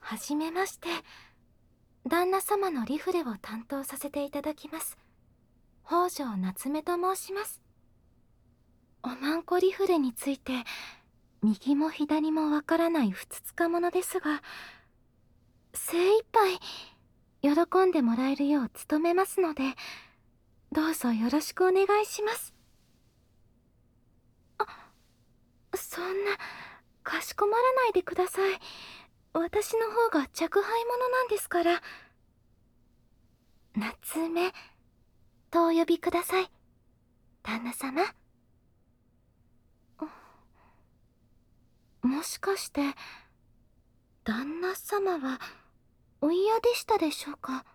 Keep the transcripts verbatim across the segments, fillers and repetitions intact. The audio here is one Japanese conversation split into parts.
はじめまして。旦那様のリフレを担当させていただきます。北条夏目と申します。おまんこリフレについて、右も左もわからないふつつか者ですが、精一杯喜んでもらえるよう努めますので、どうぞよろしくお願いします。あ、そんな、かしこまらないでください。私の方が若輩者なんですから。夏目とお呼びください、旦那様。もしかして、旦那様はお嫌でしたでしょうか？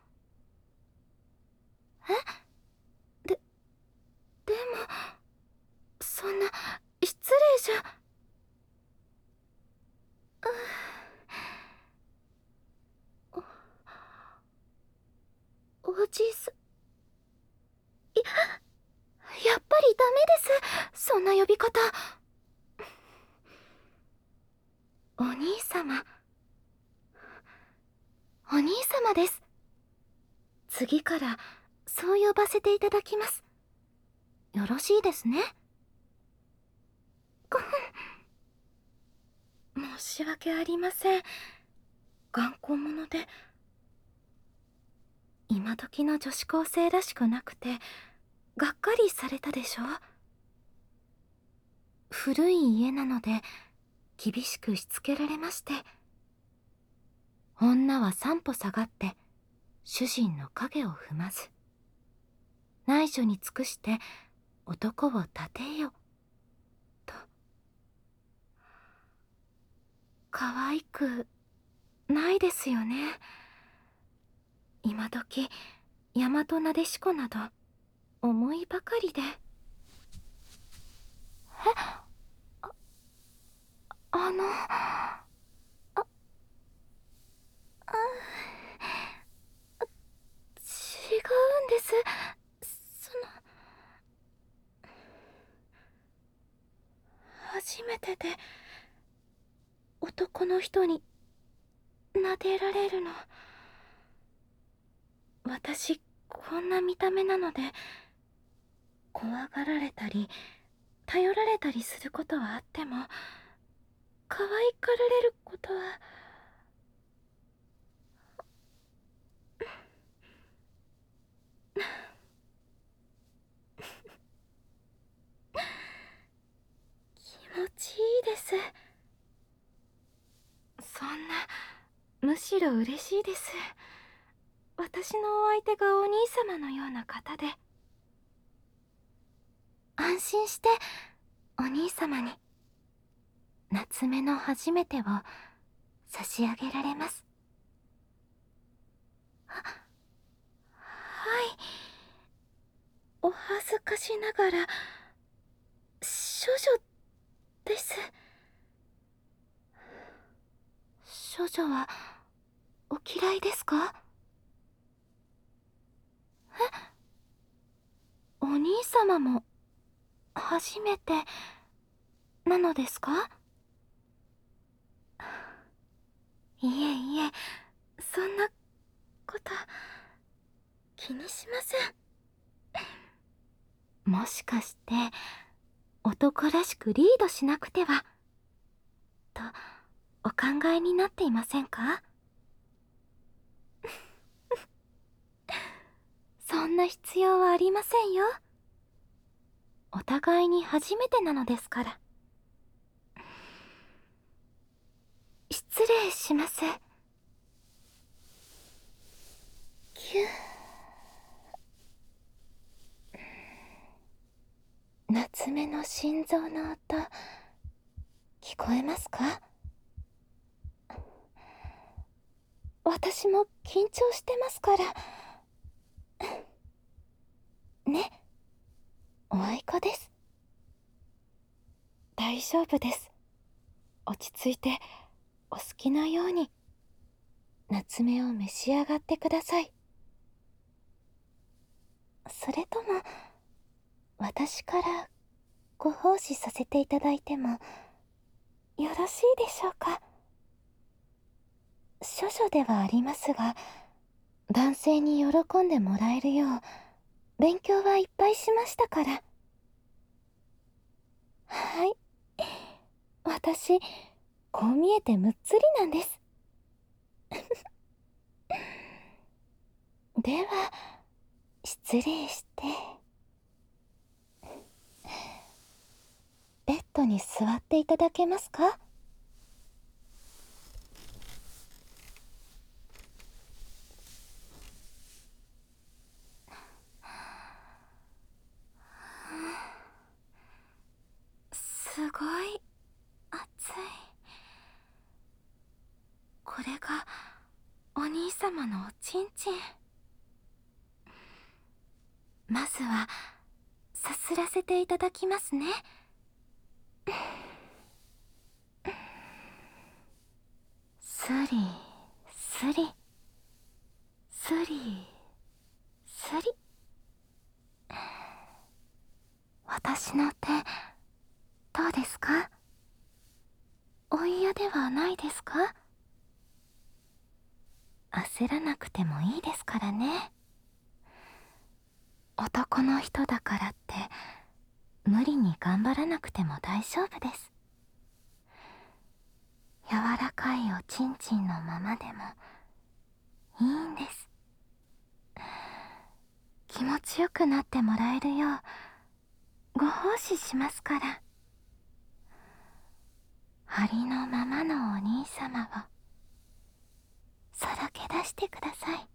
え？で、でも、そんな、失礼じゃ。お、おじさ、い、やっぱりダメです。そんな呼び方。お兄様。お兄様です。次からそう呼ばせていただきます。よろしいですね。申し訳ありません。頑固者で。今時の女子高生らしくなくて、がっかりされたでしょ。古い家なので、厳しくしつけられまして。女は三歩下がって、主人の影を踏まず。内助に尽くして男を立てよ。と。可愛くないですよね。今時大和なでしこなど思いばかりで。え、あ、あのあ、あ、違うんです。その、初めてで男の人に撫でられるの。私こんな見た目なので、怖がられたり頼られたりすることはあっても、可愛がられることは。気持ちいいです。そんな、むしろ嬉しいです。私のお相手がお兄様のような方で。安心してお兄様に夏目の初めてを差し上げられます。は、はい。お恥ずかしながら処女です。処女はお嫌いですか？え、お兄様も初めてなのですか？いえいえ、そんなこと気にしません。もしかして男らしくリードしなくてはとお考えになっていませんか？そんな必要はありませんよ。お互いに初めてなのですから。失礼します。キュー。夏目の心臓の音、聞こえますか？私も緊張してますから。ね、おあいこです。大丈夫です。落ち着いてお好きなように夏目を召し上がってください。それとも私からご奉仕させていただいてもよろしいでしょうか？ 処女ではありますが、男性に喜んでもらえるよう勉強はいっぱいしましたから。はい、私こう見えてむっつりなんです。では失礼して、ベッドに座っていただけますか？すごい暑い。これがお兄様のおちんちん。まずはさすらせていただきますね。スリスリスリスリ。私の手どうですか？お嫌ではないですか？焦らなくてもいいですからね。男の人だからって無理に頑張らなくても大丈夫です。柔らかいおちんちんのままでもいいんです。気持ちよくなってもらえるようご奉仕しますから。ありのままのお兄様をさらけ出してください。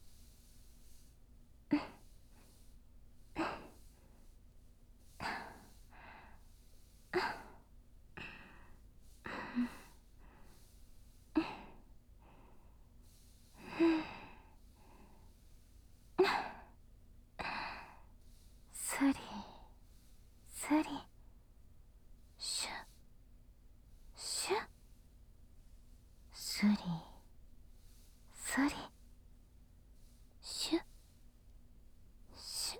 スリスリシュシュスリスリシュシュ。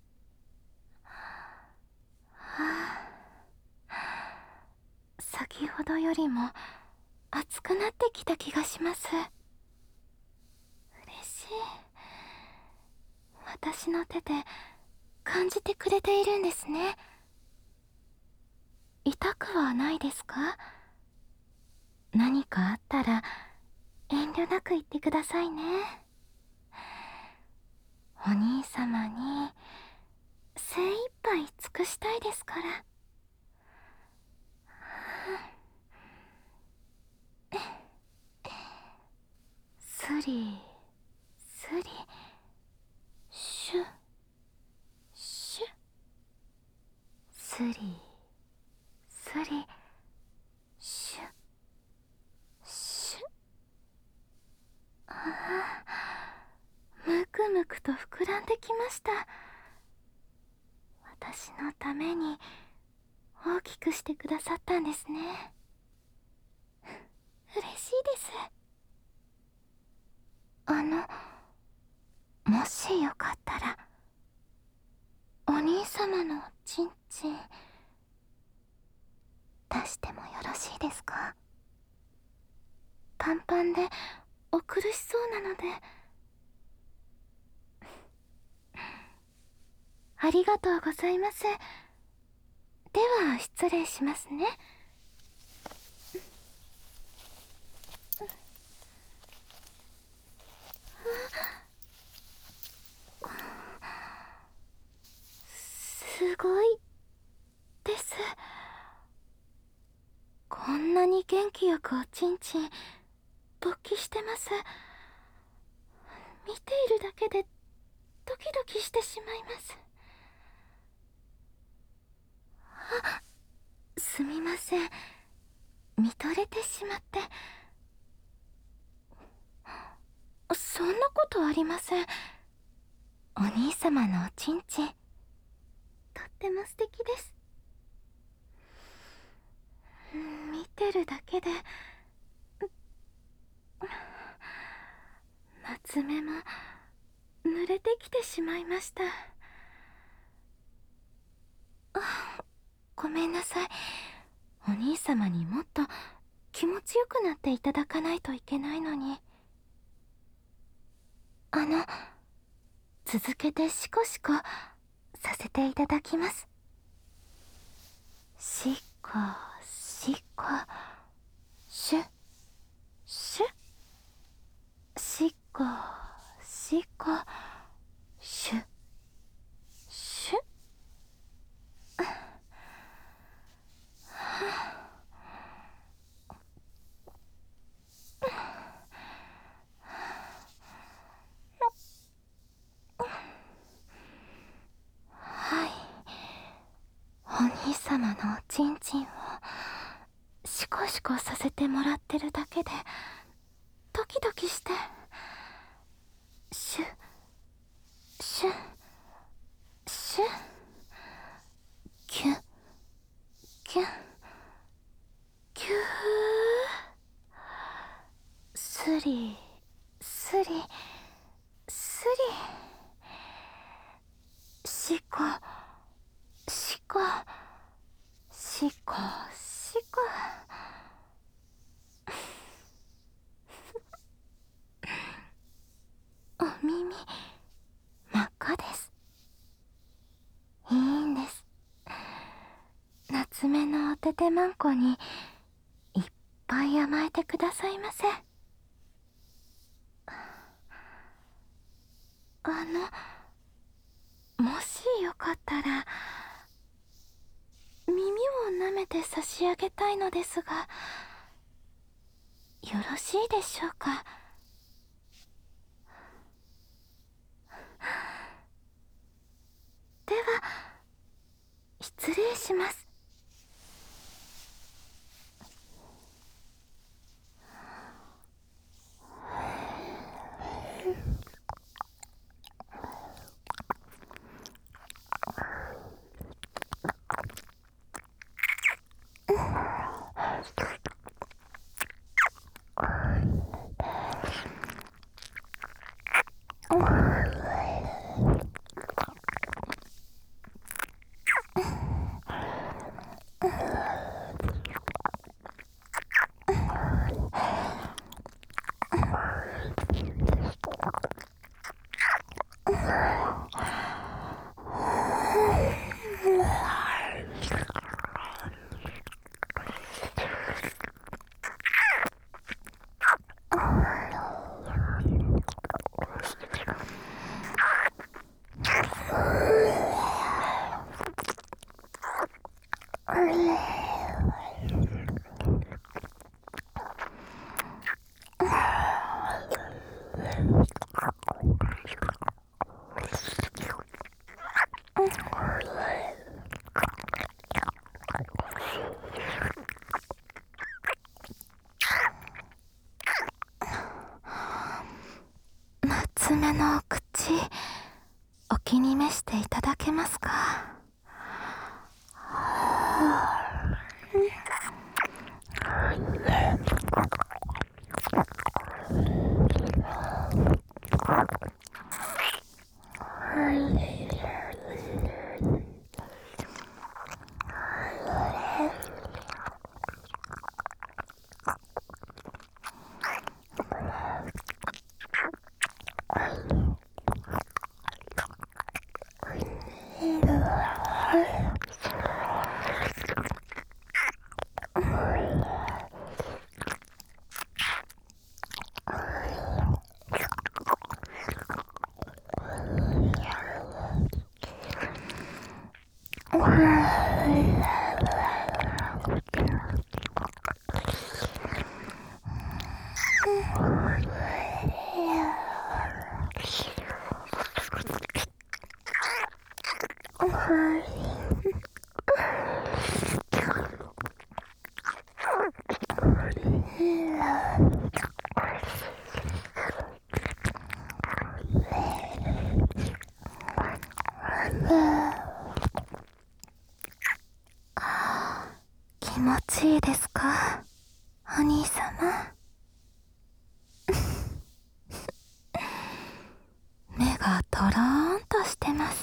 はあ、先ほどよりも熱くなってきた気がします。嬉しい。私の手で感じてくれているんですね。痛くはないですか？何かあったら遠慮なく言ってくださいね。お兄様に精一杯尽くしたいですから。スリスリシュシュスリスリシュシュ。ああ、むくむくと膨らんできました。私のために大きくしてくださったんですね。嬉しいです。あの、もしよかったらお兄様のおちんちん出してもよろしいですか？パンパンでお苦しそうなので。ありがとうございます。では失礼しますね。すごいです。こんなに元気よくおちんちん勃起してます。見ているだけでドキドキしてしまいます。あ、すみません、見とれてしまって。そんなことありません。お兄様のおちんちんとっても素敵です。見てるだけで夏目も濡れてきてしまいました。あ、ごめんなさい。お兄様にもっと気持ちよくなっていただかないといけないのに。あの、続けてシコシコさせていただきます。シコシコシュシュシコシコシュシュはい、お兄様のおちんちんをシコシコさせてもらってるだけでドキドキして、シュシュシュキュキュキュー、スリスリスリ、シコシコシコシコお耳真っ赤です。いいんです。夏目のおててまんこにいっぱい甘えてくださいませ。あの、もしよかったら耳を舐めて差し上げたいのですが、よろしいでしょうか。では失礼します。夏目のお口、お気に召していただけますか。気持ちいいですか、お兄様。目がとろーんとしてます。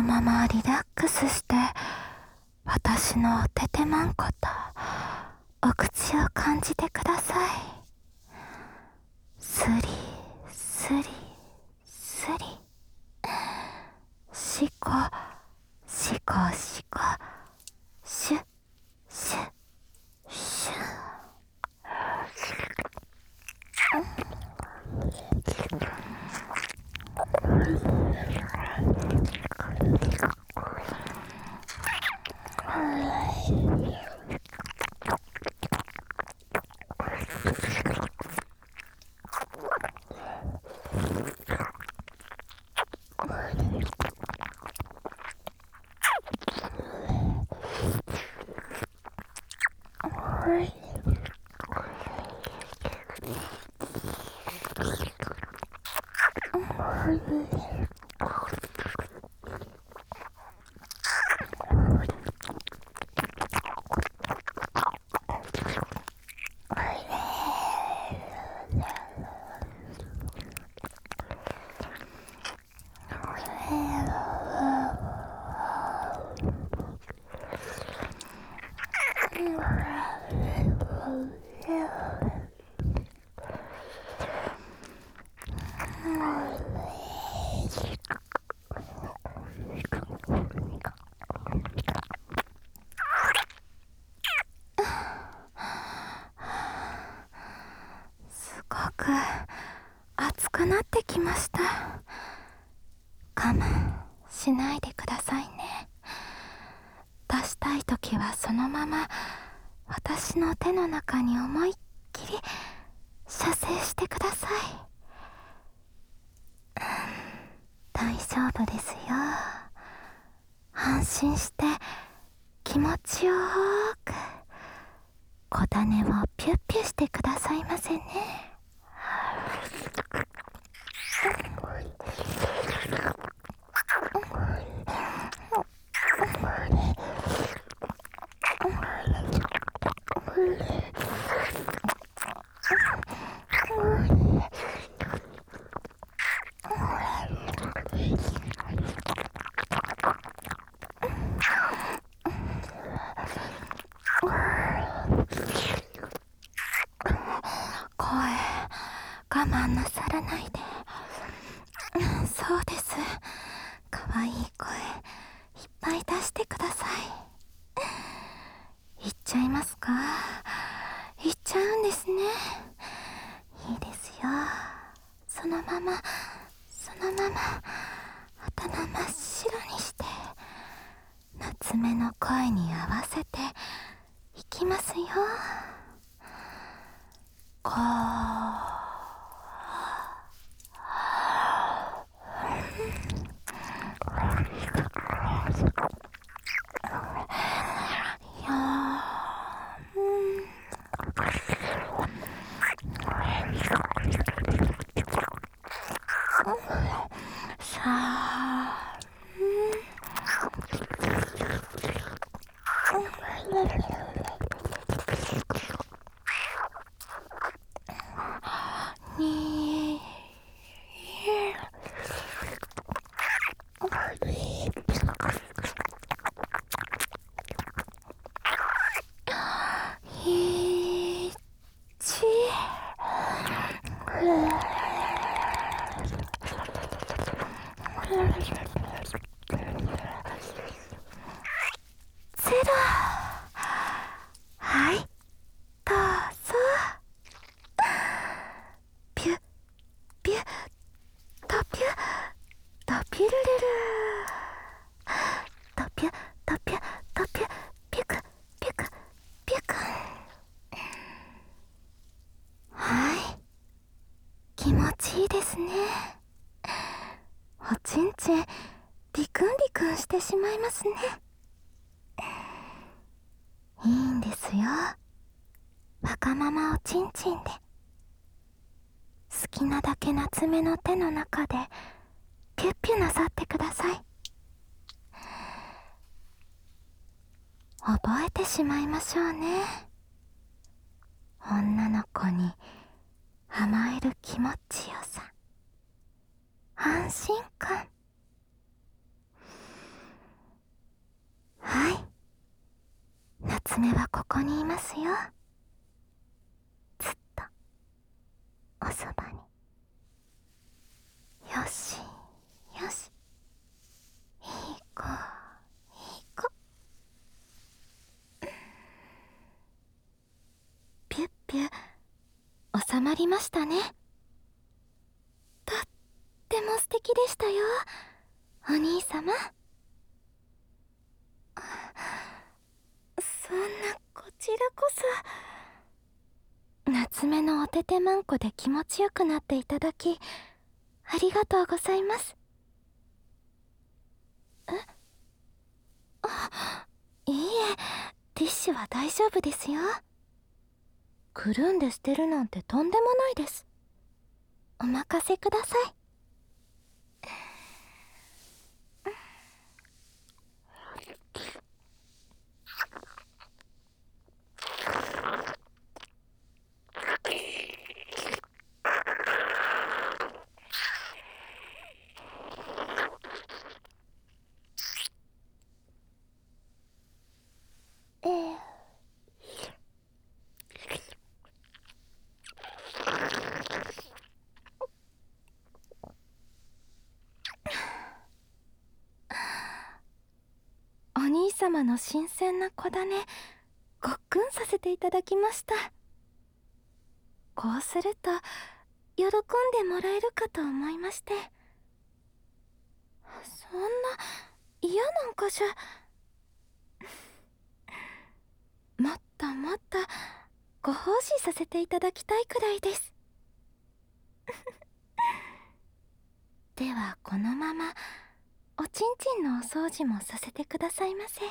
ままリラックスして私のおててまんことお口を感じてください。スリスリスリ、シコシコシコ、シュシュシュ。すごく熱くなってきました。我慢しないでくださいね。出したいときはそのまま私の手の中に思いっきり射精してください。大丈夫ですよ。安心して気持ちよーく小種をピュッピュしてくださいませね。我慢なさらないで。そうです。かわいい声いっぱい出してください。言っちゃいますか？言っちゃうんですね。いいですよ。そのままそのまま頭真っ白にして夏目の声に合わせていきますよ。こうさあ、にいちゼロ。はい、どうぞ。ピュッピュッとピュッとピュルルルとピュッとピュッとピュッピュクピュクピュク。はい、気持ちいいですね。おちんちんリクンリクンしてしまいますね。いいんですよ。わがままおちんちんで好きなだけ夏目の手の中でピュッピュなさってください。覚えてしまいましょうね。女の子に甘える気持ちよさ、安心感。 はい、夏目はここにいますよ。ずっとおそばに。よしよし、いい子いい子。ピュッピュ収まりましたね。とっても素敵でしたよ、お兄様。そんな、こちらこそ。夏目のおててまんこで気持ちよくなっていただきありがとうございます。えあ、いいえ、ティッシュは大丈夫ですよ。くるんで捨てるなんてとんでもないです。お任せください。ええ。お兄様の新鮮な子種、ごっくんさせていただきました。こうすると喜んでもらえるかと思いまして。そんな嫌なんかじゃ。もっともっとご奉仕させていただきたいくらいです。ではこのままおちんちんのお掃除もさせてくださいませ。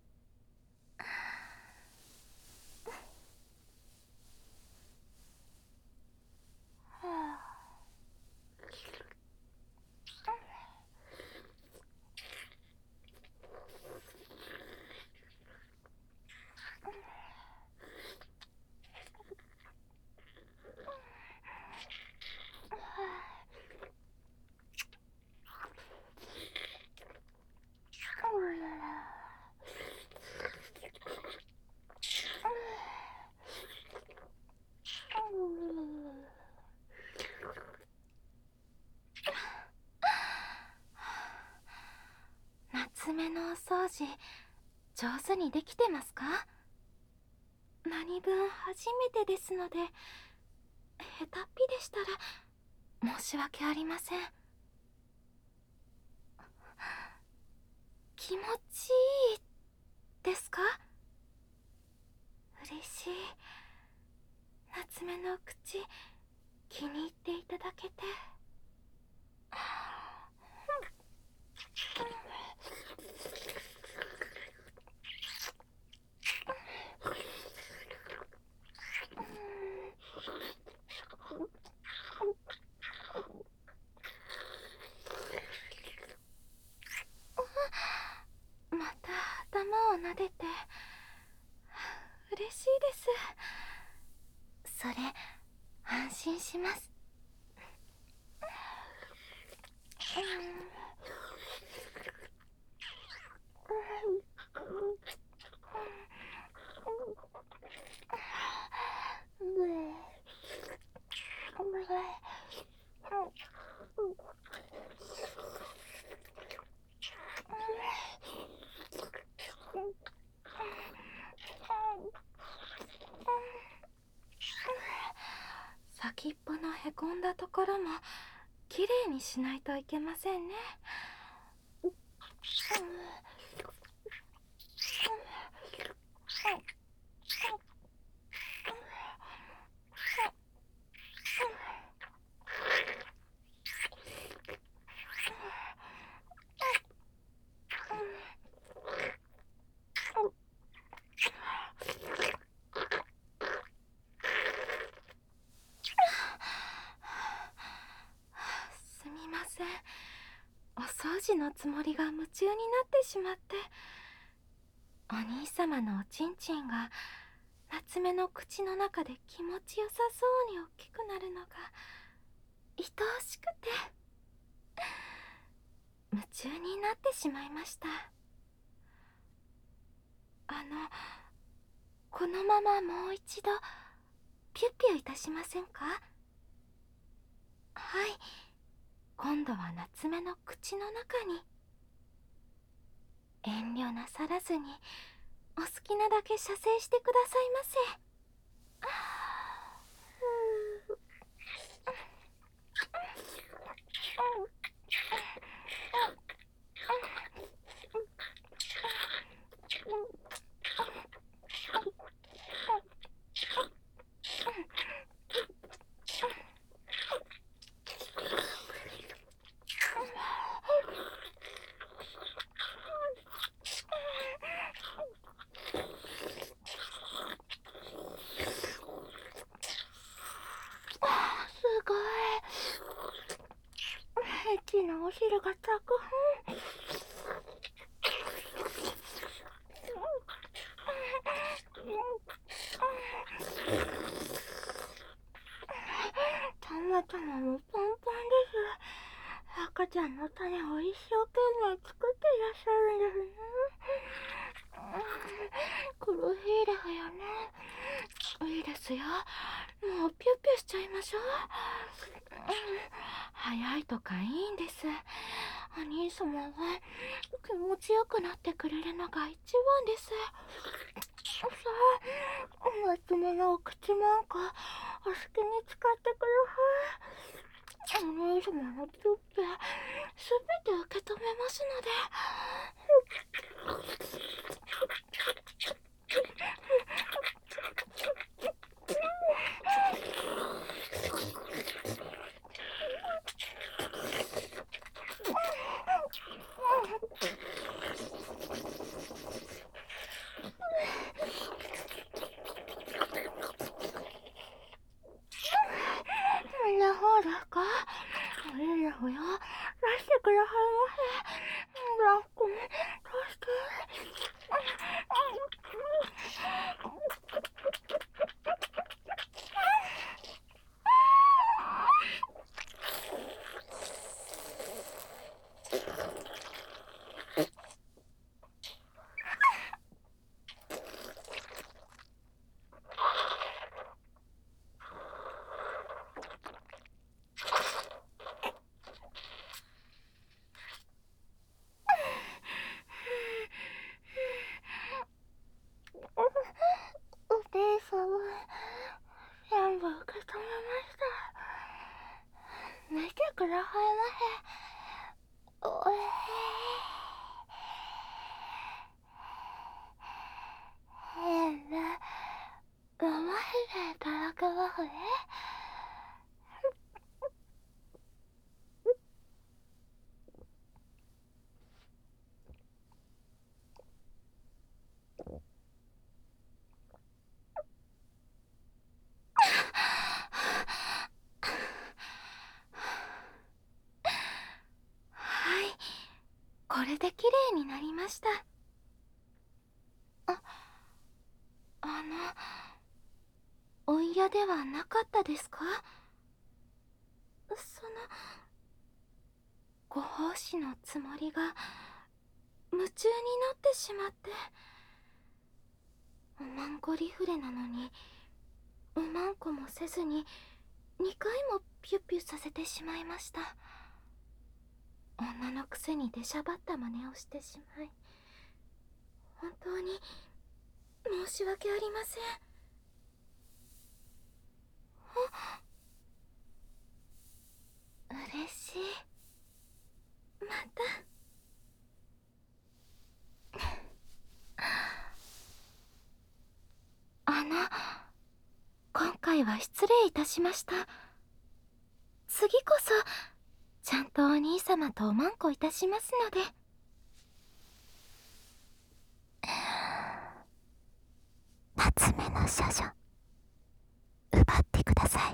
夏目のお掃除上手にできてますか？何分初めてですので、下手っぴでしたら申し訳ありません。気持ちいいですか？嬉しい。夏目の口気に入っていただけて。また頭を撫でて嬉しいです。それ安心します。先っぽのへこんだところもきれいにしないといけませんね。すみません、お掃除のつもりが夢中になってしまって。お兄様のおちんちんが夏目の口の中で気持ちよさそうに大きくなるのが愛おしくて夢中になってしまいました。 あのこのままもう一度ピュッピュいたしませんか？はい、今度は夏目の口の中に。遠慮なさらずにお好きなだけ射精してくださいませ。すごい。エッチなお汁がたくふん。たまたまもパンパンです。赤ちゃんの種を一生懸命作っていらっしゃるんですね。苦しいですよね。いいですよ。もうピュッピュしちゃいましょう。早いとかいいんです。お兄様は気持ちよくなってくれるのが一番です。さあ、夏目のお口なんかお好きに使ってください。お兄様のピュッピュすべて受け止めますので。みんなほうですか？いいですよ。出してくださいませ。ラックに出して。お姉様、全部受け止めました。見てくださいませ。おえ変な飲ませていただけますね。はい、これで綺麗になりました。あ、あのお嫌ではなかったですか？そのご奉仕のつもりが夢中になってしまって。おまんこリフレなのにおまんこもせずににかいもピュッピュさせてしまいました。女のくせに出しゃばった真似をしてしまい本当に申し訳ありません。あ、嬉しい。またあの今回は失礼いたしました。次こそちゃんとお兄様とおまんこいたしますので。夏目の処女奪ってください。